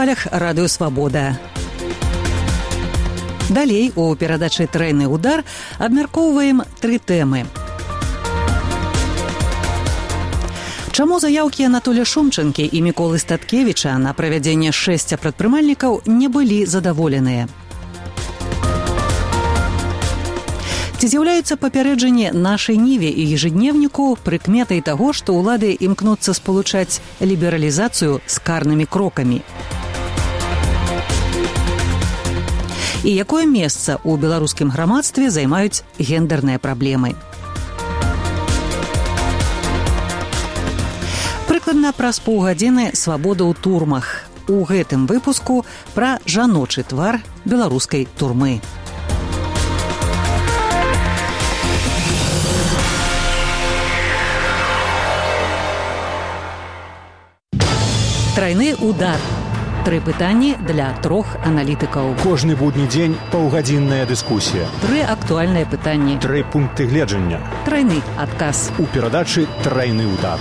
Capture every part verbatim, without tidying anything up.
хвалях радыё «Свабода». Далей у перадачы «Трайны удар» абмяркоўваем тры тэмы. Чаму заяўкі Анатолія Шумчанкі і Міколы Статкевіча на правядзенне шэсця прадпрымальнікаў не былі задаволеныя? Ці з'яўляюцца папярэджанні нашай Ніве і ежедневніку прыкметай таго, што ўлады імкнуцца спалучаць лібералізацыю з карнымі крокамі? І якое месца ў беларускім грамадстве займаюць гендэрныя праблемы? Прыкладна праз паўгадзіны «Свабода ў турмах». У гэтым выпуску пра жаночы твар беларускай турмы. Трайны удар. Тры пытанні для трох аналітыкаў. Кожны будні дзень паўгадзінная дыскусія. Тры актуальныя пытанні. Тры пункты гледжання. Трайны адказ. У перадачы «Трайны удар».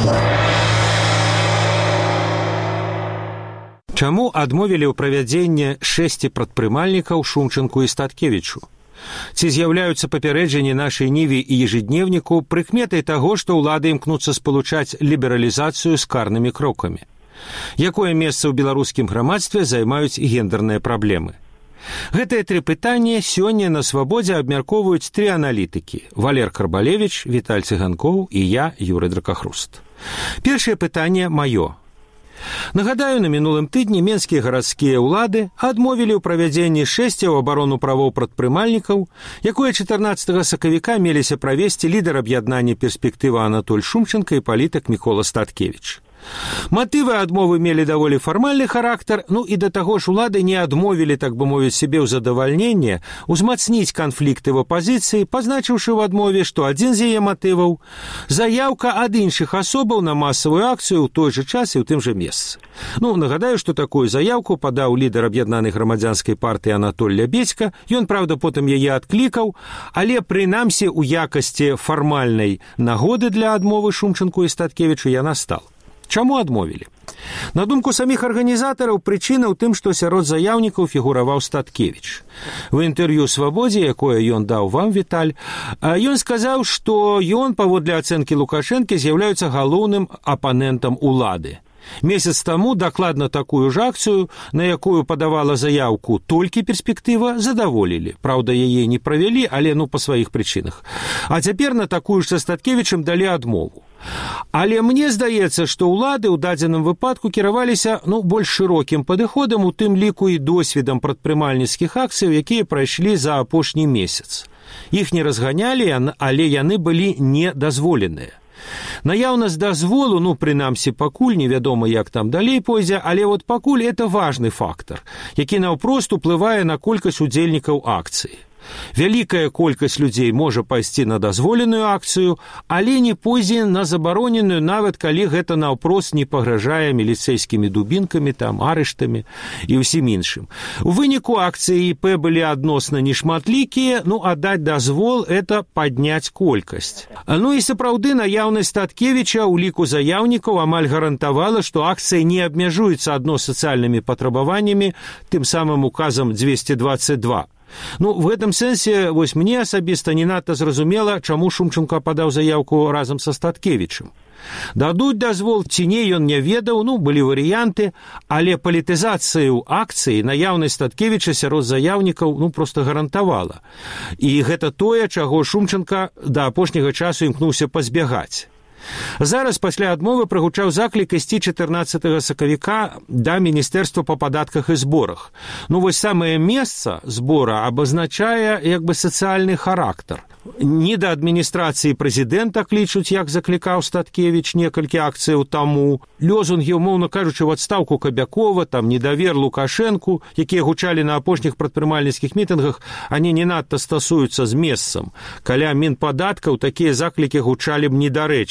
Чаму адмовілі ў правядзенні шэсці прадпрымальнікаў Шумчанку і Статкевічу? Ці з'яўляюцца папярэджанні нашай Ніве і ежедневніку прыкметай таго, што ўлады імкнуцца спалучаць лібералізацыю з карнымі крокамі? Якое месца ў беларускім грамадстве займаюць гендэрныя праблемы? Гэтыя тры пытанні сёння на «Свабодзе» абмяркоўваюць тры аналітыкі: Валер Карбалевіч, Віталь Цыганкоў і я, Юрый Дракахруст. Першае пытанне маё. Нагадаю, на мінулым тыдні менскія гарадскія ўлады адмовілі ў правядзенні шэсця ў абарону правоў прадпрымальнікаў, якое чатырнаццатага сакавіка меліся правесці лідар аб'яднання «Перспектыва» Анатоль Шумчанка і палітык Мікола Статкевіч. Матывы адмовы мелі даволі фармальны характар, ну і да таго ж улады не адмовілі, так бы мовіць, себе ў задавальненне узмацніць канфлікты в апазіцыі, пазначыўшы ў адмове, што адзін з яе матываў – заяўка ад іншых асобаў на масавую акцыю ў той жа час і ў тым жа месцы. Ну, нагадаю, што такую заяўку падаў лідар аб'яднанай грамадзянскай партыі Анатоль Лябедзька. Ён, правда, потым яе адклікаў, але прынамсі ў якасці фармальнай нагоды для адмовы Шумчанку і Статкевічу яна стала. Чаму адмовілі? На думку саміх арганізатараў, прычына ў тым, што сярод заяўнікаў фігураваў Статкевіч. У інтэрв'ю «Свабодзе», якое ён даў вам, Віталь, ён сказаў, што ён, паводле ацэнкі Лукашэнкі, з'яўляецца галоўным апанентам улады. Месяц таму дакладна такую ж акцыю, на якую падавала заяўку толькі «Перспектыва», задаволілі. Праўда, яе не правялі, але ну па сваіх прычынах. А цяпер на такую ж са Статкевічам далі адмову. Але мне здаецца, што ўлады ў дадзеным выпадку кіраваліся ну, больш шырокім падыходам, у тым ліку і досведам прадпрымальніцкіх акцый, якія прайшлі за апошні месяц. Іх не разганялі, але яны былі недазволеныя. Наяўнасць дазволу, ну, прынамсі, пакуль, невядома, як там далей пойдзе, але вот пакуль это важны фактар, які наўпрост уплывае на колькасць удзельнікаў акцыі. Вялікая колькасць людзей можа пайсці на дазволеную акцыю, але не пойдзе на забароненую, нават калі гэта наўпрост не пагражае міліцэйскімі дубінкамі, там, арыштамі і ўсім іншым. У выніку акцыі ІП былі адносна нешматлікія, ну, а даць дазвол – это падняць колькасць. Ну і сапраўды наяўнасць Статкевіча ў ліку заяўнікаў амаль гарантавала, што акцыя не абмяжуецца адно сацыяльнымі патрабаваннямі, тым самым указам дзвесце дваццаць два. Ну, в гэтым сэнсе, вось мне асабіста не надта зразумела, чаму Шумчанка падаў заяўку разам са Статкевічам. Дадуць дазвол ці не, ён не ведаў, ну, былі варыянты, але палітызацыю акцыі наяўнасць Статкевіча сярод заяўнікаў, ну, проста гарантавала. І гэта тое, чаго Шумчанка да апошняга часу імкнуўся пазбягаць. Зараз пасля адмовы прагучаў заклік ісці чатырнаццатага сакавіка да Міністэрства па падатках і зборах. Ну, вось самае месца збора абазначае як бы сацыяльны характар. Не да адміністрацыі прэзідэнта клічуць, як заклікаў Статкевіч некалькі акцыяў таму. Лёзунгі, умоўна кажучы, в адстаўку Кабякова, там недавер Лукашэнку, якія гучалі на апошніх прадпрымальніцкіх мітынгах, они не надта стасуюцца з месцам. Каля Мінпадаткаў такія заклікі гучалі б недарэчна.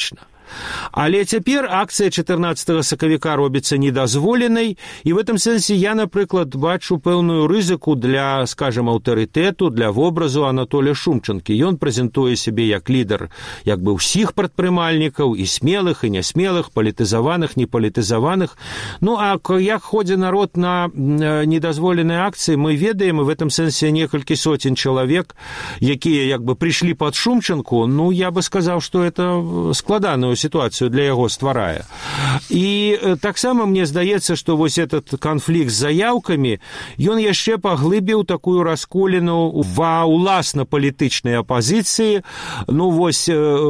Але цяпер акцыя чатырнаццатага сакавіка робіцца недазволенай, і в этом сэнсе я, напрыклад, бачу пэўную рызыку для, скажем, аўтарытэту, для вобразу Анатолія Шумчанкі. Ён прэзентуе сябе як лідар як бы ўсіх прадпрымальнікаў, і смелых, і нясмелых, палітызаваных, непалітызаваных. Ну, а як ходзе народ на недазволеныя акцыі, мы ведаем, і в этом сэнсе некалькі соцень чалавек, якія як бы прыйшлі пад Шумчанку, ну, я бы сказаў, што это складаную ситуацию для яго стварае. І таксама мне здаецца, што вось этот канфлікт з заяўкамі, ён яшчэ паглыбіў такую расколіну ва ўласна палітычнай апазіцыі. Ну, вось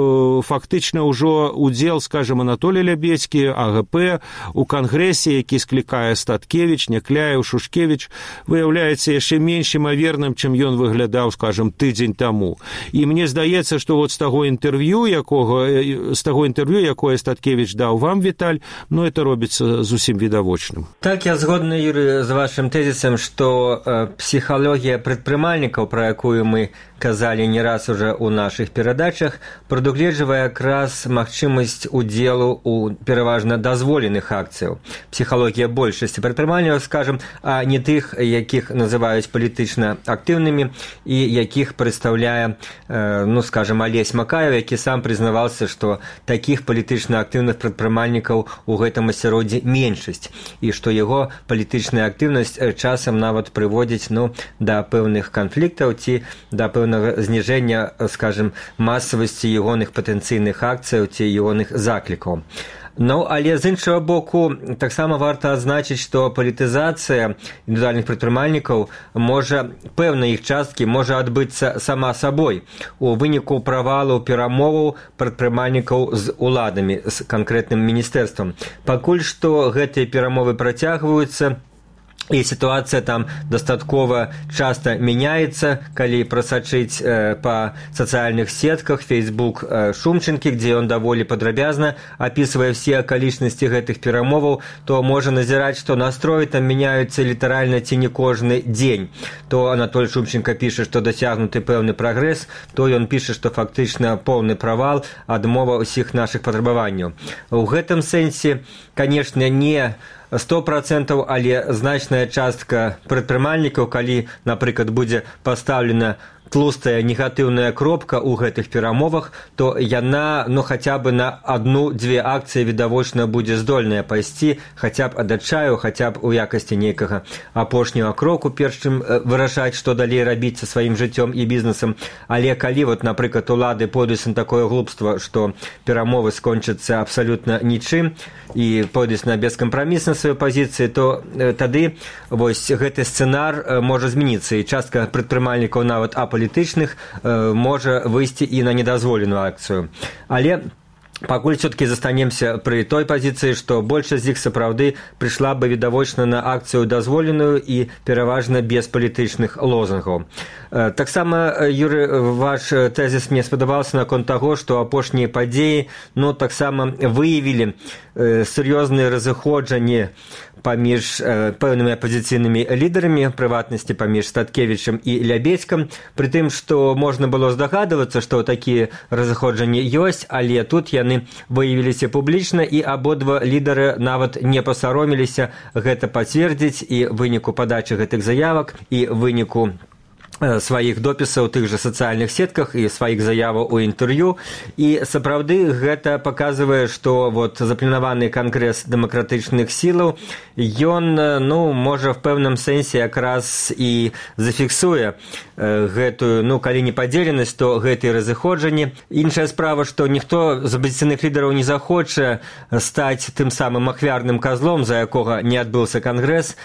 фактычна ўжо удзел, скажем, Анатолій Лябедзькі, АГП у кангрэсе, які склікае Статкевіч, Някляеў, Шушкевіч, выяўляецца яшчэ менш імаверным, чым ён выглядаў, скажем, тыдзень таму. І мне здаецца, што вот з таго інтэрв'ю, якога з таго інтэрв'ю, якое Статкевіч даў вам, Віталь, ну, это робіцца зусім відавочным. Так, я згодны, Юрый, з вашым тэзісам, што э, псіхалогія прадпрымальнікаў, пра якую мы казалі не раз уже ў нашых перадачах, прадугледжвае якраз магчымасць удзелу ў пераважна дазволеных акцыяў. Псіхалогія большасці прадпрымальнікаў, скажем, а не тых, якіх называюць палітычна актыўнымі і якіх прадстаўляе, э, ну, скажем, Алесь Макаев, які сам прызнаваўся, што такіх палітычна актыўных прадпрымальнікаў у гэтым асяроддзі меншасць, і што яго палітычная актыўнасць часам нават прыводзіць, ну, да пэўных канфліктаў ці да пэўнага зніжэння, скажем, масавасці ягоных патэнцыйных акцыяў ці ягоных заклікаў. Ну, але з іншага боку, таксама варта адзначыць, што палітызацыя індывідуальных прадпрымальнікаў можа, пэўна іх часткі можа адбыцца сама сабой у выніку правалу перамоваў прадпрымальнікаў з уладамі, з канкрэтным міністэрствам. Пакуль што гэтыя перамовы працягваюцца, і сітуацыя там дастаткова часта мяняецца, калі прасачыць э, па сацыяльных сетках Facebook э, Шумчанкі, дзе ён даволі падрабязна апісвае ўсе акалічнасці гэтых перамоваў, то можа назіраць, што настроі там мяняюцца літаральна ці не кожны дзень. То Анатоль Шумчанка піша, што дасягнуты пэўны прагрэс, то ён піша, што фактычна поўны правал, адмова ўсіх нашых патрабаванняў. У гэтым сэнсе, канешне, не сто процентаў, але значная частка прадпрымальнікаў, калі, напрыклад, будзе пастаўлена тлустая негатыўная кропка ў гэтых перамовах, то яна, ну, хаця бы на адну-дзве акцыі відавочна будзе здольная пайсці, хаця б ад адчаю, хаця б у якасці нейкага апошняга кроку, перш чым вырашаць, што далей рабіць са сваім жыццём і бізнесам. Але калі, вот, напрыклад, улады пойдуць на такое глупства, што перамовы скончацца абсалютна нічым і пойдуць на бескампраміс на сваёй пазіцыі, то э, тады вось гэты сцэнар э, можа змяніцца, і частка прадпрымальнікаў нават апалітычных э, можа выйсці і на недазволеную акцыю. Але пакуль все-таки застанемся пры той пазіцыі, што большасць з іх сапраўды прыйшла бы відавочна на акцыю дазволеную і пераважна без палітычных лозунгаў. Таксама, Юрый, ваш тэзіс мне спадабаўся наконт таго, што апошнія падзеі, ну, таксама выявілі сур'ёзныя разыходжанні паміж э, пэўнымі апазіцыйнымі лідарамі, прыватнасці паміж Статкевічам і Лябедзькім, пры тым, што можна было здагадвацца, што такія разыходжанні ёсць, але тут яны выявіліся публічна, і абодва лідары нават не пасароміліся гэта пацвердзіць, і выніку падачы гэтых заявак, і выніку сваіх допісаў у тых жа сацыяльных сетках і сваіх заяваў у інтэрв'ю. І сапраўды гэта паказвае, што вот запланаваны кангрэс дэмакратычных сілаў, ён, ну, можа в пэўным сэнсе якраз і зафіксуе э, гэтую, ну, калі не падзеленасць, то гэтыя разыходжанні. Іншая справа, што ніхто з апазіцыйных лідараў не захоча стаць тым самым ахвярным казлом, за якога не адбыўся кангрэс,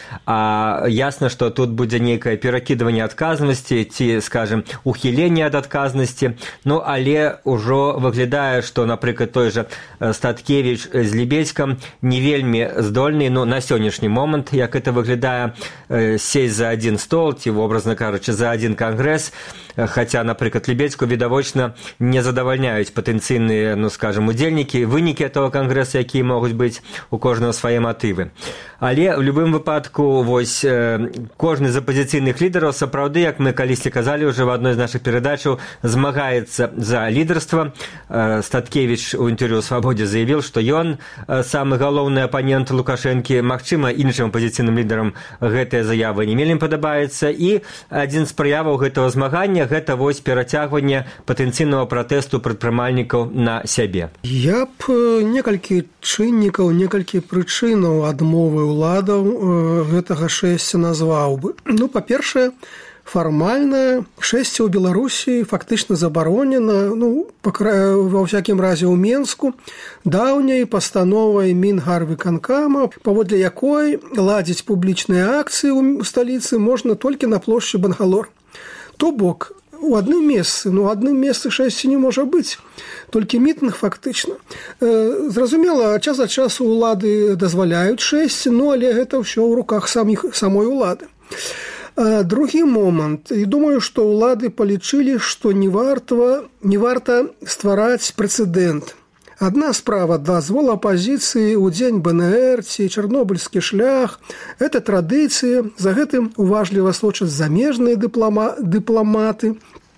а ясна, што тут будзе нейкае перакідванне адказнасці ці, скажем, ухіленне ад адказнасці. Ну, але ўжо выглядае, што, напрыклад, той жа Статкевіч з Лябедзькам не вельмі здольны, ну, на сённяшні момант, як это выглядае, сесть за адзін стол, ці, образна кажучы, за адзін кангрэс, хаця, напрыклад, Лябедзьку відавочна не задавальняюць патэнцыйныя, ну, скажем, удзельнікі, вынікі этого кангрэса, якія могуць быць у кожнага свае матывы. Але ў любым выпадку, вось, кожны з апазіцыйных лідараў сапраўды, як мы мы калісьці казалі ўжо в адной з нашых перадачаў, змагаецца за лідарства. Статкевіч у інтэрв'ю ў «Свабодзе» заявіў, што ён самы галоўны апанент Лукашэнкі. Магчыма, іншым апазіцыйным лідарам гэтая заява не вельмі падабаецца. І адзін з праяваў гэтага змагання – гэта вось перацягванне патэнцыйнага пратэсту прадпрымальнікаў на сябе. Я б некалькі чыннікаў, некалькі прычынаў адмовы ўладаў гэтага шэсця назваў бы. Ну, па-першае, фармальна шэсце ў Беларусі фактычна забаронена, ну, ва ўсякім разе ў Менску, даўняй пастановай Мінгарвыканкама, паводле якой ладзіць публічныя акцыі ў сталіцы можна толькі на плошчы Бангалор. То бок, у адным месцы, ну, у адным месцы шэсце не можа быць, толькі мітынг фактычна. Зразумела, час ад часу ўлады дазваляюць шэсце, ну, але гэта ўсё ў руках саміх, самой улады. Другі момант. І думаю, што ўлады палічылі, што не варта, не варта ствараць прэцэдэнт. Адна справа дазвол апазіцыі ў дзень бэ эн ер ці чарнобыльскі шлях. Гэта традыцыя, за гэтым уважліва сочаць замежныя дыплома, дыпламаты.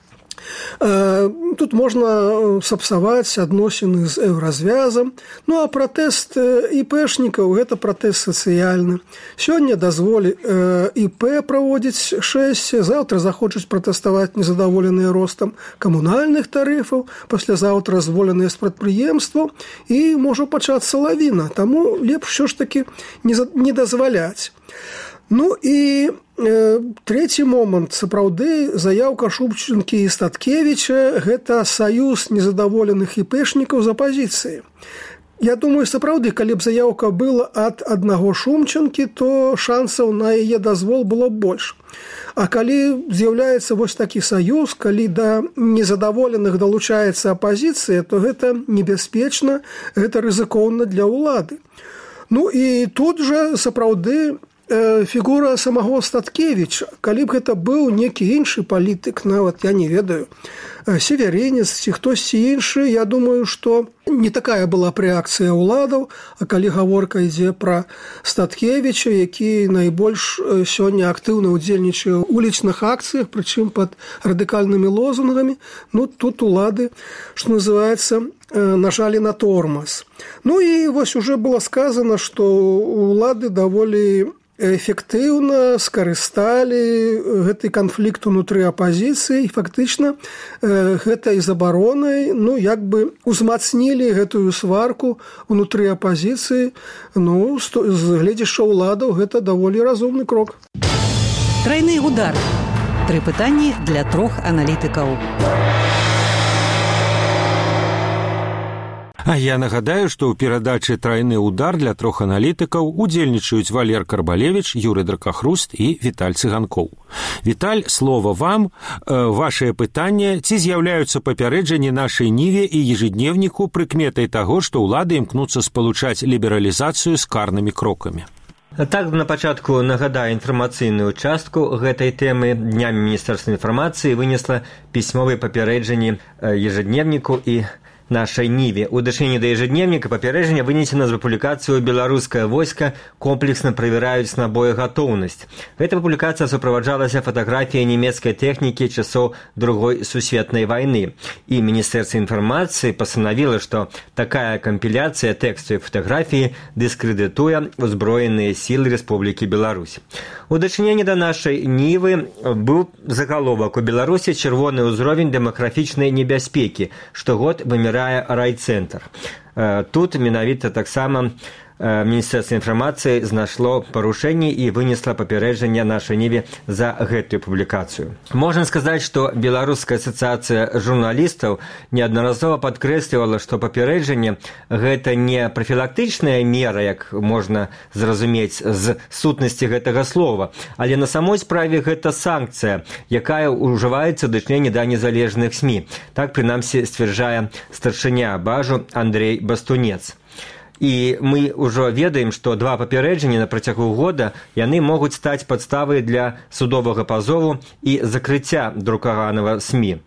Тут можна сапсаваць адносіны з еўразвязам. Ну, а пратэст іпэшнікаў – гэта пратэст сацыяльны. Сёння дазволі ІП праводзіць шэсце, заўтра захочуць пратэставаць незадаволеныя ростам камунальных тарыфаў, паслязаўтра зволеныя з прадпрыемстваў, і можа пачацца лавіна. Таму лепш усё ж такі не дазваляць. Ну і э, трэці момант. Сапраўды, заяўка Шумчанкі і Статкевіча – гэта саюз незадаволеных іпэшнікаў з апазіцыі. Я думаю, сапраўды, калі б заяўка была ад аднаго Шумчанкі, то шансаў на яе дазвол было больш. А калі з'яўляецца вось такі саюз, калі да незадаволеных далучаецца апазіцыя, то гэта небяспечна, гэта рызыкоўна для ўлады. Ну і тут жа сапраўды фігура самого Статкевіча. Калі б гэта быў некі іншы палітык, нават я не ведаю, северинец ці хтосьці іншы, я думаю, што не такая была б рэакцыя ўладаў, а калі гаворка ідзе пра Статкевіча, які найбольш сёння актыўна ўдзельнічае ў улічных акцыях, прычым пад радыкальнымі лозунгамі, ну тут улады, што называецца, нажалі на тормоз. Ну і вось уже было сказано, што улады даволі эфектыўна скарысталі гэты канфлікт унутры апазіцыі, і фактычна гэтай забаронай, ну, як бы узмацнілі гэтую сварку унутры апазіцыі. Ну, з гледзяшча ўладаў гэта даволі разумны крок. Трайны удар. Тры пытанні для трох аналітыкаў. А я нагадаю, што ў перадачы «Трайны удар» для трох аналітыкаў удзельнічаюць Валер Карбалевіч, Юрый Дракахруст і Віталь Цыганкоў. Віталь, слова вам. Вашае пытанне: ці з'яўляюцца папярэджанні нашай ніве і ежедневніку прыкметай таго, што ўлады імкнуцца спалучаць лібералізацыю з карнымі крокамі? Так, на пачатку нагадаю інфармацыйную частку гэтай тэмы. Днямі Міністэрства інфармацыі вынесла пісьмовыя папярэджанні ежедневніку і нашай ніве. У дачыненні да ежедневніка папярэджання вынесена з публікацыю «Беларускае войска комплексна правяраюць на боегатоўнасць». Гэта публікацыя суправаджалася фатаграфіяй нямецкай тэхнікі часоў Другой сусветнай вайны. І Міністэрства інфармацыі пастанавіла, што такая кампіляцыя тэксту і фатаграфіі дыскрэдытуе узброеныя сілы Рэспублікі Беларусь. У дачыненні да нашай нівы быў загаловак: у Беларусі чырвоны ўзровень дэмаграфічнай небяспекі. Штогод вымірае райцэнтр. Тут менавіта таксама Міністэрства інфармацыі знайшло парушэнні і вынесла папярэджанне нашай ніве за гэтую публікацыю. Можна сказаць, што Беларуская асацыяцыя журналістаў неаднаразова падкрэслівала, што папярэджанне – гэта не прафілактычная мера, як можна зразумець з сутнасці гэтага слова, але на самой справе гэта санкцыя, якая ўжываецца ў дачыненні да незалежных СМІ. Так, прынамсі, сцвярджае старшыня Бажу Андрей Бастунец. І мы ўжо ведаем, што два папярэджання на працягу года яны могуць стаць падставай для судовага пазову і закрыцця друкаванага СМІ.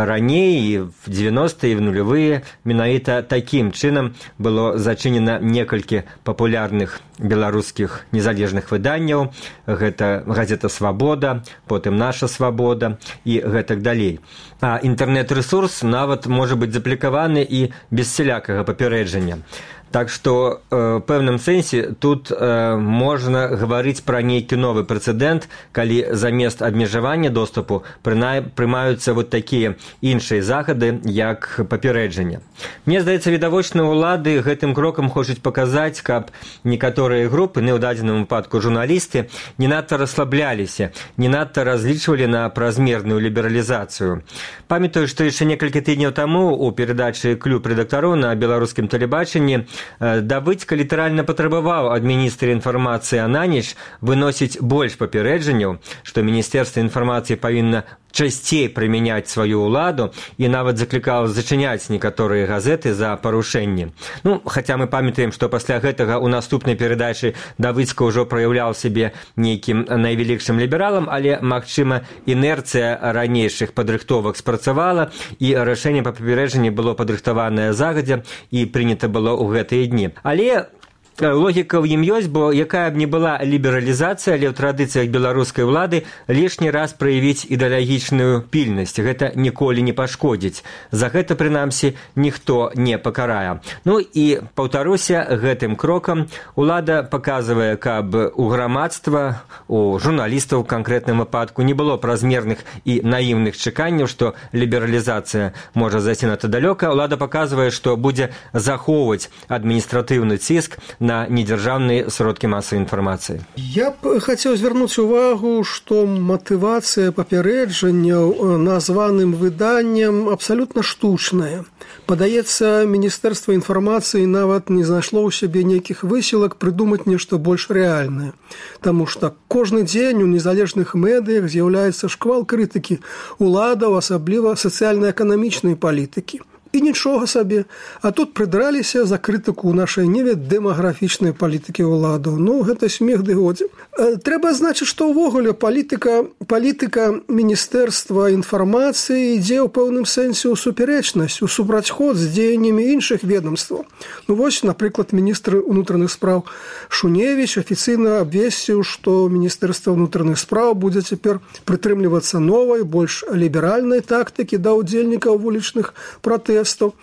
Раней, в девяностые і в нулевые, менавіта такім чынам было зачынена некалькі папулярных беларускіх незалежных выданняў. Гэта газета «Свабода», потым «Наша свабода» і гэтак далей. А інтэрнэт-рэсурс нават можа быць заплікаваны і без сялякага папярэджання. Так што э, пэўным сэнсе тут э, можна гаварыць пра нейкі новы прэцэдэнт, калі замест абмежавання доступу прына... прымаюцца вот такія іншыя захады, як папярэджання. Мне здаецца, відавочна, улады гэтым крокам хочуць паказаць, каб некаторыя групы, не ў дадзеным выпадку журналісты, не надта расслабляліся, не надта разлічвалі на празмерную лібералізацыю. Памятаю, што яшчэ некалькі тыдняў таму у перадачы «Клуб рэдактароў» на беларускім тэлебачанні Давыдзька літаральна патрабаваў ад міністра інфармацыі Ананіч выносіць больш папярэджанняў, што Міністэрства інфармацыі павінна часцей прымяняць сваю ўладу і нават заклікаў зачыняць некаторыя газеты за парушэнні. Ну, хаця мы памятаем, што пасля гэтага ў наступнай перадачы Давыдзька ўжо праяўляў сябе нейкім найвялікшым лібералам, але, магчыма, інерцыя ранейшых падрыхтовак спрацавала, і рашэнне па папярэджанні было падрыхтаванае загадзя і прынята было ў гэтыя дні. Але логіка ў ім ёсць, бо якая б не была лібералізацыя, але ў традыцыях беларускай улады лішні раз праявіць ідэалагічную пільнасць. Гэта ніколі не пашкодзіць. За гэта, прынамсі, ніхто не пакарае. Ну і, паўтаруся, гэтым крокам улада паказвае, каб у грамадства, у журналістаў у канкрэтным выпадку не было празмерных і наіўных чаканняў, што лібералізацыя можа зайсці надта далёка. Улада паказвае, што будзе захоўваць адміністратыўны ціск на недзяржаўныя сродкі масавай інфармацыі. Я б хацеў звярнуць увагу, што матывацыя папярэджанняў названым выданнем абсалютна штучная. Падаецца, Міністэрства інфармацыі нават не знайшло ў сябе нейкіх высілак прыдумаць нешта больш рэальнае. Таму што кожны дзень у незалежных медыях з'яўляецца шквал крытыкі уладаў, асабліва сацыяльна-эканамічнай палітыкі. І нічога сабе, а тут прыдраліся за крытыку ў нашай ніве дэмаграфічнай палітыкі ўладаў. Ну, гэта смех ды годзе. Трэба адзначыць, што ўвогуле палітыка, палітыка Міністэрства інфармацыі ідзе ў пэўным сэнсе ў супярэчнасць, у супрацьход з дзеяннямі іншых ведомстваў. Ну, вось, напрыклад, міністр унутраных спраў Шуневіч афіцыйна абвесціў, што Міністэрства ўнутраных спраў будзе цяпер прытрымлівацца новай, больш ліберальнай тактыкі да ўдзельнікаў вулічных пратэстаў.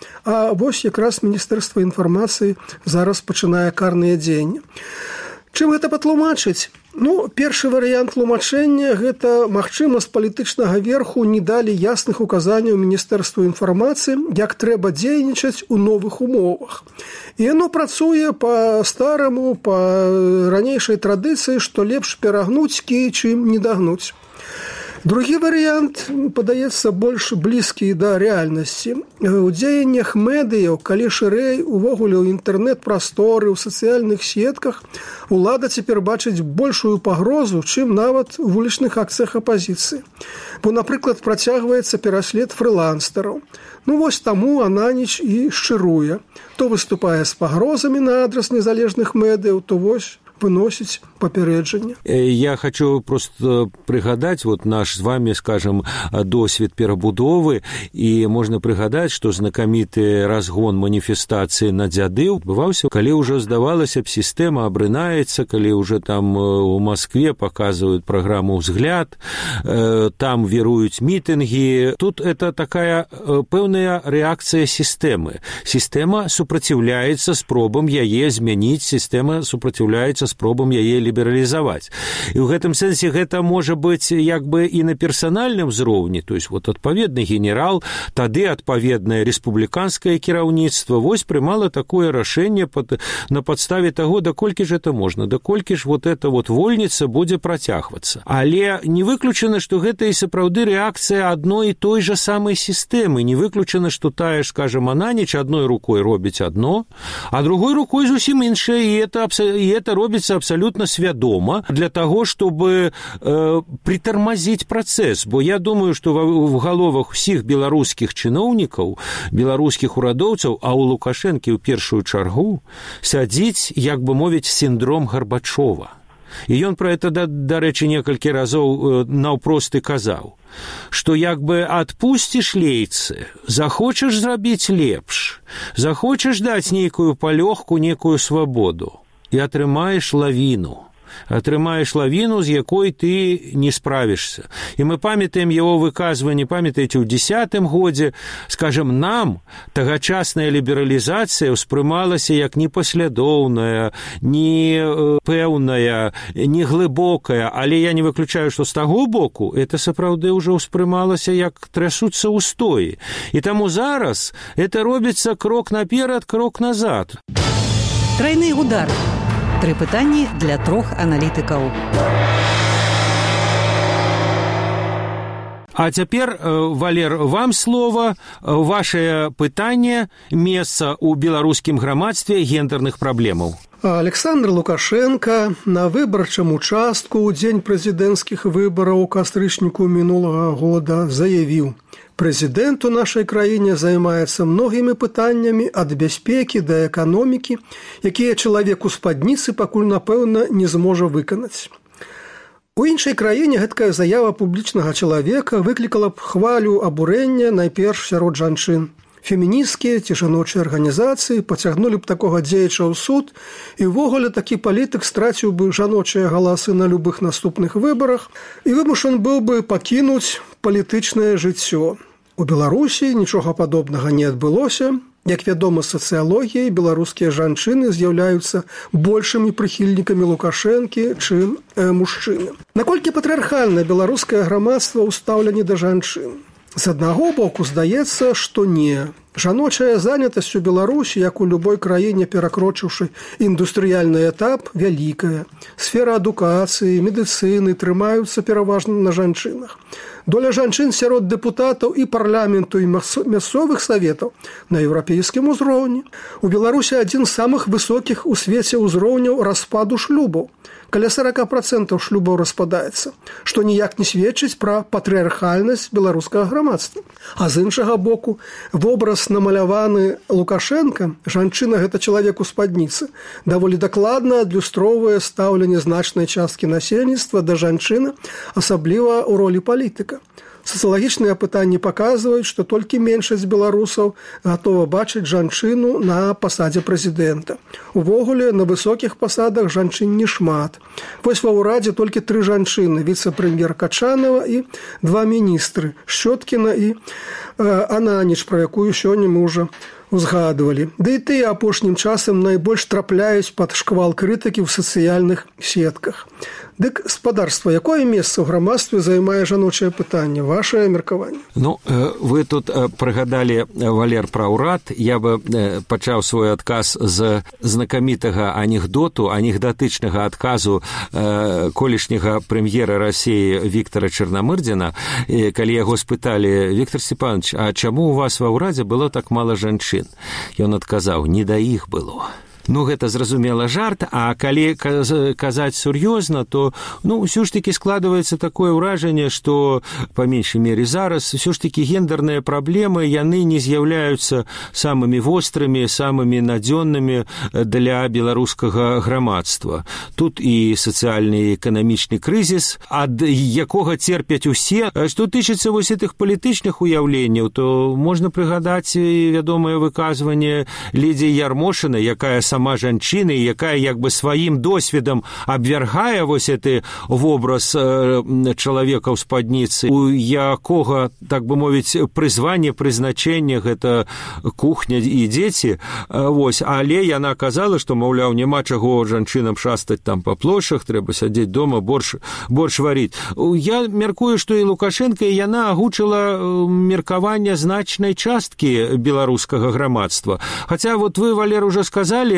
А вось якраз Міністэрства інфармацыі зараз пачынае карныя дзеянні. Чым гэта патлумачыць? Ну, першы варыянт тлумачэння – гэта, магчыма, з палітычнага верху не далі ясных указанняў Міністэрству інфармацыі, як трэба дзейнічаць у новых умовах. І яно працуе па-стараму, па ранейшай традыцыі, што лепш перагнуць кій, чым не дагнуць. Другі варыянт, падаецца, больш блізкі да рэальнасці. У дзеяннях медыяў, калі шырэй увогуле ў інтэрнэт-прасторы, у сацыяльных сетках, улада цяпер бачыць большую пагрозу, чым нават у вулічных акцыях апазіцыі. Бо, напрыклад, працягваецца пераслед фрылансераў. Ну, вось таму Ананіч і шчыруе. То выступае з пагрозамі на адрас незалежных медыяў, то вось выносіць папярэджанне. Я хочу просто прыгадаць вот наш з вами, скажем, досвед перабудовы, і можна прыгадаць, што знакаміты разгон маніфестацыі на дзяды бываўся, калі ўжо здавалася б сістэма абрынаецца, калі ўжо там у Маскве паказваюць праграму «Взгляд», там віруюць мітынгі. Тут это такая пэўная рэакцыя сістэмы. Сістэма супраціўляецца спробам яе змяніць, сістэма супраціўляецца спробам яе лібералізаваць. І ў гэтым сэнсе гэта можа быць як бы і на персанальным узроўні, то есть вот адпаведны генерал, тады адпаведнае рэспубліканскае кіраўніцтва вось прымала такое рашэнне пад, на падставе таго, даколькі ж это можна, даколькі ж вот эта вот вольніца будзе працягвацца. Але не выключана, што гэта і сапраўды рэакцыя адной і той жа самай сістэмы. Не выключана, што тая ж, скажем, Ананіч адной рукой робіць адно, а другой рукой зусім іншае, і это, і это робіць робіцца абсалютна свядома для таго, чтобы э, притормозить працэс, бо я думаю, што в галовах усіх беларускіх чыноўнікаў, беларускіх урадоўцаў, а ў Лукашэнкі ў першую чаргу сядзіць, як бы мовіць, сіндром Гарбачова. І ён пра гэта, да, дарэчы, некалькі разоў э, наўпрост і казаў, што як бы адпусціш лейцы, захочаш зрабіць лепш, захочаш даць нейкую палёгку, некую свабоду, і атрымаеш лавіну. Атрымаеш лавіну, з якой ты не справішся. І мы памятаем яго выказванне, памятаеце, ў дзесятым годзе, скажем, нам тагачасная лібералізацыя ўспрымалася як непаслядоўная, не пэўная, не глыбокая, але я не выключаю, што з таго боку это сапраўды ўжо ўспрымалася як трасуцца ўстоі. І таму зараз это робіцца крок наперад, крок назад. Трайны удар. Тры пытанні для трох аналітыкаў. А цяпер, Валер, вам слова. Ваше пытанне месца ў беларускім грамадстве гендерных праблемаў. Александр Лукашенко на выбарчым участку ў дзень прэзідэнцкіх выбараў у кастрычніку мінулага года заявіў: «Прэзідэнт у нашай краіне займаецца многімі пытаннямі ад бяспекі да эканомікі, якія чалавек у спадніцы пакуль, напэўна, не зможа выканаць». У іншай краіне гэткая заява публічнага чалавека выклікала б хвалю абурэння найперш сярод жанчын. Фемінісцкія ці жаночыя арганізацыі пацягнулі б такога дзеяча ў суд, і ўвогуле такі палітык страціў бы жаночыя галасы на любых наступных выбарах і вымушан быў бы пакінуць палітычнае жыццё. У Беларусі нічога падобнага не адбылося. Як вядома, з сацыялогіяй беларускія жанчыны з'яўляюцца большымі прыхільнікамі Лукашэнкі, чым э, мужчыны. Наколькі патрыархальнае беларускае грамадства ў стаўленні да жанчын? З аднаго боку, здаецца, што не. Жаночая занятасць у Беларусі, як у любой краіне, перакрочыўшы індустрыяльны этап, вялікая. Сфера адукацыі, медыцыны трымаюцца пераважна на жанчынах. Доля жанчын сярод дэпутатаў і парламенту і мясцовых саветаў на еўрапейскім узроўні. У Беларусі адзін з самых высокіх у свеце ўзроўняў распаду шлюбаў. Каля сорок процентов шлюбаў распадаецца, што ніяк не сведчыць пра патрыархальнасць беларускага грамадства. А з іншага боку, вобраз намаляваны Лукашенко, жанчына гэта чалавек у спадніцы, даволі дакладна адлюстроўвае стаўленне значнай часткі насельніцтва да жанчыны, асабліва ў ролі палітыка. Сацыялагічныя апытанні паказваюць, што толькі меншасць беларусаў гатова бачыць жанчыну на пасадзе прэзідэнта. Увогуле, на высокіх пасадах жанчын не шмат. Вось ва ўрадзе толькі тры жанчыны: віцэ-прэм'ер Качанова і два міністры – Шчоткіна і э, Ананіч, пра якую сёння мы ўжо узгадывалі. Да і тыя апошнім часам найбольш трапляюць пад шквал крытыкі ў сацыяльных сетках. Дык, спадарства, якое месца ў грамадстве займае жаночае пытанне? Вашае меркаванне? Ну, вы тут прыгадалі, Валер, пра ўрад. Я бы пачаў свой адказ з знакамітага анекдоту, анекдатычнага адказу колішняга прэм'ера Расіі Віктара Чарнамырдзіна, калі яго спыталі: «Віктор Степанович, а чаму у вас ва ўрадзе было так мала жанчын?» Ён адказаў: «Не да іх было». Ну, гэта, зразумела, жарт, а калі казаць сур'ёзна, то, ну, ўсё ж такі складваецца такое ўражанне, што, па меншай мере зараз, ўсё ж такі гендерныя праблемы, яны не з'яўляюцца самымі вострымі, самымі надзённымі для беларускага грамадства. Тут і сацыяльны і эканамічны крызіс, ад якога церпяць усе. Што тычыцца вось гэтых палітычных уяўленняў, то можна прыгадаць вядомае выказванне Лідзіі Ярмошынай, якая сама жанчына, якая як бы сваім досведам абвяргае вось гэты вобраз э, чалавека ў спадніцы, у якога, так бы мовіць, прызванне, прызначэнне гэта кухня і дзеці. Вось, але яна казала, што, маўляў, няма чаго жанчынам шастаць там па плошах, трэба сядзець дома, борщ, борщ варіць. Я мяркую, што і Лукашенка, і яна агучыла меркаванне значнай часткі беларускага грамадства. Хаця вот вы, Валер, ужо сказалі,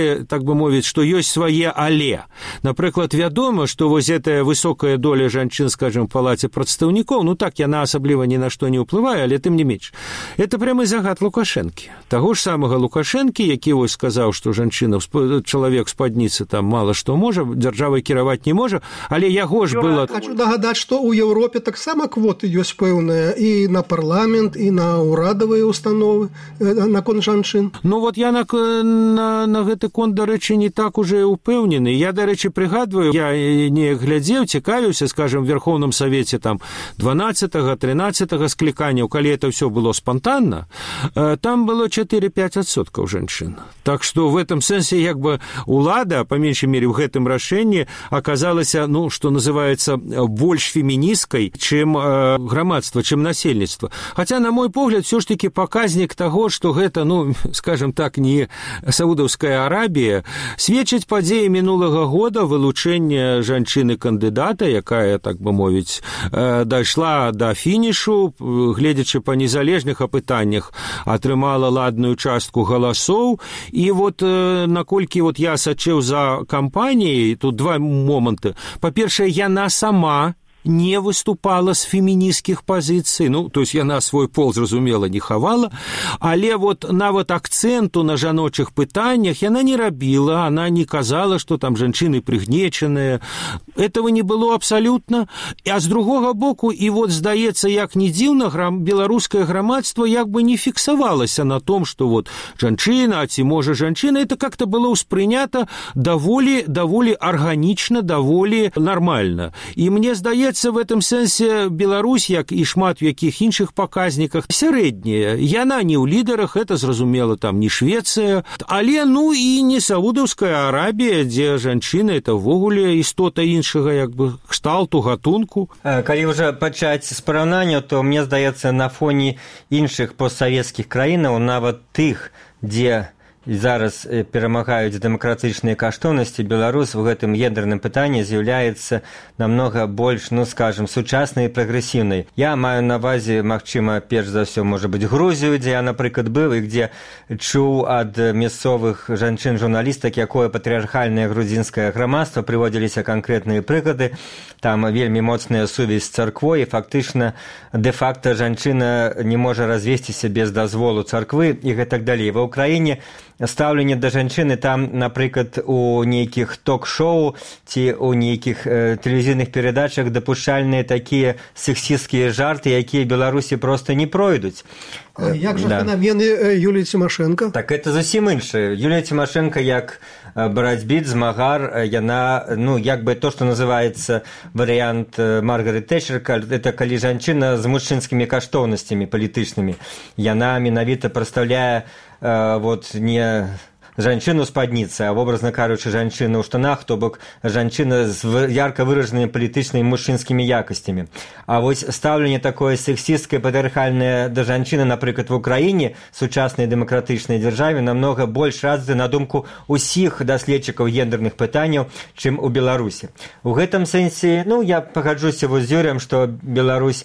але, так бы мовіць, што ёсць свае але. Напрыклад, вядома, што вось гэтая высокая доля жанчын, скажем, в палаце прадстаўнікоў, ну так, яна асабліва ні на што не ўплывае, але тым не менш. Это прямы загад Лукашэнкі. Таго ж самага Лукашэнкі, які вось сказаў, што жанчына, чалавек спадніцы там мала што можа, дзяржавай кіраваць не можа, але яго ж было... Хочу нагадаць, што ў Еўропе таксама квоты ёсць пэўныя і на парламент, і на ўрадавыя установы наконт жанчын. Ну вот я на, на, на гэты конт, дарэчы, не так уже упэўнены. Я, дарэчы, прыгадваю, я не глядзеў, цікавіўся, скажем, в Верховном Совете там дванаццатага трынаццатага скліканняў, калі это все было спонтанно, там было четыре-пять адсоткаў жанчын. Так что в этом сэнсе як бы улада, по меньшей мере, в гэтым рашэнні оказалася, ну, что называется, больш феміністкай, чым э, грамадства, чым насельніцтва. Хотя, на мой погляд, все ж таки показник того, что гэта, ну, скажем так, не Саудовская Арабия, сведчыць падзеі мінулага года вылучэння жанчыны-кандыдата, якая, так бы мовіць, э, дайшла да фінішу, гледзячы па незалежных апытаннях, атрымала ладную частку галасоў, і вот э, наколькі вот я сачыў за кампаніяй, тут два моманты. Па-першае, яна сама не выступала з фемінісцкіх пазіцый, ну, то есть яна свой пол, зразумела, не хавала, але вот нават акцэнту на жаночых пытаннях яна не рабіла, она не казала, што там жанчыны прыгнечаныя. Этого не было абсалютна. А з другога боку, і вот, здаецца, як не дзіўна, грам... беларускае грамадства як бы не фіксавалася на том, што вот жанчына, а ці можа жанчына, это как-то было ўспрынята даволі, даволі арганічна, даволі нармальна. І мне здаецца, в этом сэнсе Беларусь, як і шмат у якіх іншых паказніках, сярэдняя. Яна не ў лідарах, это, зразумела, там не Швецыя, але, ну, і не Саудаўская Арабія, дзе жанчыны, это ввогуле істота іншага, як бы, кшталту, гатунку. Калі ўжо пачаць з параўнання, то, мне здаецца, на фоне іншых постсавецкіх краінаў, нават тых, дзе зараз перамагаюць дэмакратычныя каштоўнасці, Беларусь у гэтым гендерным пытанні з'яўляецца намнога больш, ну, скажем, сучаснай і прагрэсіўнай. Я маю на ўвазе, магчыма, перш за ўсё, можа быць, Грузію, дзе я, напрыклад, быў, і дзе чуў ад мясцовых жанчын-журналістак, якое патрыархальнае грузінскае грамадства, прыводзіліся канкрэтныя прыклады, там вельмі моцная сувязь з царквой, і фактычна, дэ-факта жанчына не можа развесціся без дазволу царквы і гэтак далей. Ва ўкраіне стаўленне да жанчыны там, напрыклад, у нейкіх ток-шоу ці ў нейкіх э, тэлевізійных перадачах дапушчальныя такія сексісцкія жарты, якія Беларусі проста не пройдуць. А як жа да. феномены Юліі Цімашэнка? Так это зусім іншае. Юлія Цімашэнка як барацьбіт, змагар, яна, ну, як бы то, што называецца варыянт Маргарет Тэчер, это калі жанчына з мужчынскімі каштоўнасцямі палітычнымі. Яна менавіта прадстаўляе э, вот не жанчыну спадніцы, а образна кажучы, жанчыну ў штанах, то бок жанчына з ярка выражанымі палітычнымі мужчынскімі якасцямі. А вось стаўленне такое сексісцкае, патрыархальнае да жанчыны, напрыклад, в Украіне, сучаснай дэмакратычнай дзяржаве, намнога больш развіты на думку ўсіх даследчыкаў гендерных пытанняў, чым у Беларусі. У гэтым сэнсе, ну, я пагаджуся з Юрыем, што Беларусь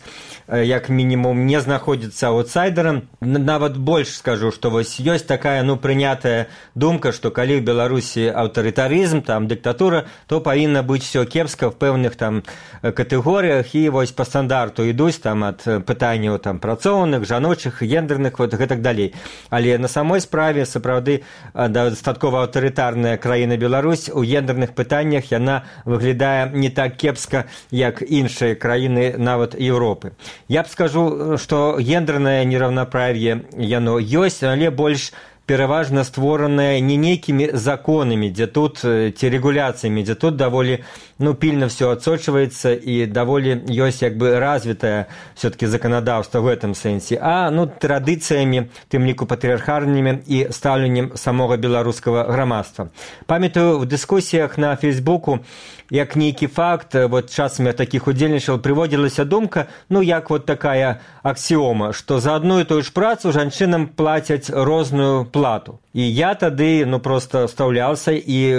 як мінімум не знаходзіцца аўтсайдерам. Нават больш скажу, што вось ёсць такая, ну, прынятая думка, што калі ў Беларусі аўтарытарызм, там дыктатура, то павінна быць все кепска в пэўных там катэгорыях, і вось па стандарту ідуць там ад пытанняў там працоўных, жаночых, гендерных, вот гэтак далей. Але на самой справе сапраўды дастаткова аўтарытарная краіна Беларусь у гендерных пытаннях яна выглядае не так кепска, як іншыя краіны нават Еўропы. Я б скажу, што гендернае нераўнаправ'е яно ёсць, але больш пераважна створанае не нейкімі законамі, дзе тут ці рэгуляцыямі, дзе тут даволі, ну, пільна все адсочваецца і даволі ёсць як бы развітае все-таки заканадаўства в гэтым сэнсе, а, ну, традыцыямі, тым ліку патрыархальнымі і стаўленнем самога беларускага грамадства. Памятаю, в дыскусіях на Фейсбуку, як нейкі факт, вот часам я такіх удзельнічаў, прыводзілася думка, ну, як вот такая аксіома, што за адну і тую ж працу жанчынам плацяць розную плату. І я тады, ну, просто стаўляўся і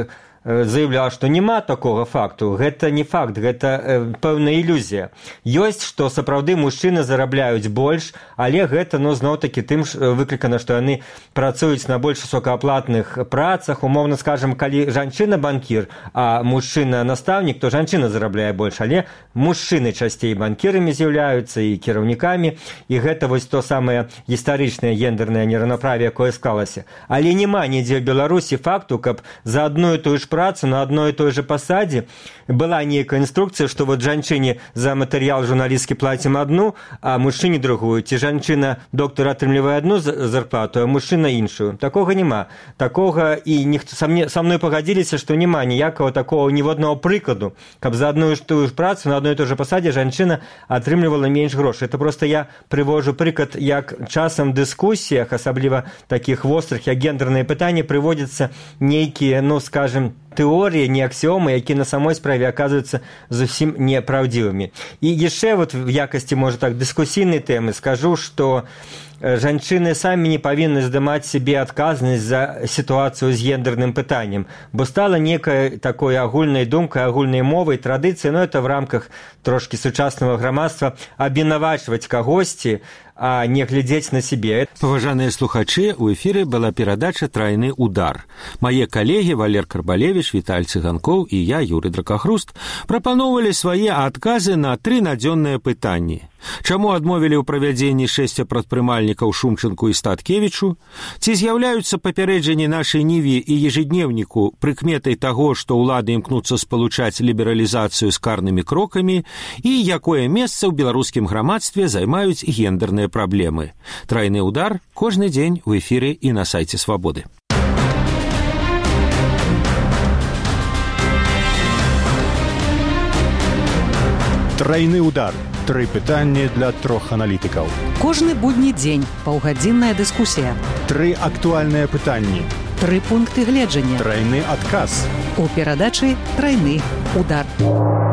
заявляў, што няма такога факту. Гэта не факт, гэта пэўная ілюзія. Ёсць, што сапраўды мужчыны зарабляюць больш, але гэта, ну, зноў-такі тым выклікана, што яны працуюць на больш высокааплатных працах. Умоўна скажам, калі жанчына банкір, а мужчына настаўнік, то жанчына зарабляе больш, але мужчыны часцей банкірамі з'яўляюцца і кіраўнікамі, і гэта вось то самае гістарычнае гендернае нераўнаправе, якое склалася. Але няма нідзе ў Беларусі факту, каб за одну і тую ж працу на одной і той же пасадзе была нейкая інструкцыя, што вот жанчыне за матэрыял журналісткі плацім адну, а мужчыне другую. Ці жанчына доктар атрымлівае одну зарплату, а мужчына іншую. Такога няма. Такога і ніхто са мной пагадзіліся, што няма ніякага такого ніводнага прыкладу, каб за одну і тую ж працу на одной і той же пасадзе жанчына атрымлівала менш грошай. Это просто я прывожу прыклад, як часам дыскусіях, асабліва такіх вострых, як гендерныя пытанні, прыводзяцца нейкія, ну, скажем, тэории, не аксиомы, якія на самой справе оказываются зусім неправдзівымі. І яшчэ вот в якасці, можа так, дыскусійнай тэмы скажу, што жанчыны самі не павінны здымаць себе адказнасць за сітуацыю з гендерным пытаннем, бо стала некай такой агульнай думкай, агульнай мовай, традыцыяй, но это в рамках трошкі сучаснага грамадства абвінавачваць кагосьці, а не глядзець на сябе. Паважаныя слухачы, у эфіры была перадача «Трайны удар». Мае калегі Валер Карбалевіч, Віталь Цыганкоў і я, Юрый Дракахруст, прапаноўвалі свае адказы на тры надзённыя пытанні. Чаму адмовілі ў правядзенні шэсця прадпрымальнікаў Шумчанку і Статкевічу? Ці з'яўляюцца папярэджанні нашай ніве і ежедневніку прыкметай таго, што ўлады імкнуцца спалучаць лібералізацыю з карнымі крокамі, і якое месца ў беларускім грамадстве займаюць гендерныя праблемы? Трайны удар кожны дзень у эфіры і на сайце Свабоды. Трайны удар. Тры пытанні для трох аналітыкаў. Кожны будні дзень паўгадзінная дыскусія. Тры актуальныя пытанні. Тры пункты гледжання. Трайны адказ. У перадачы «Трайны удар».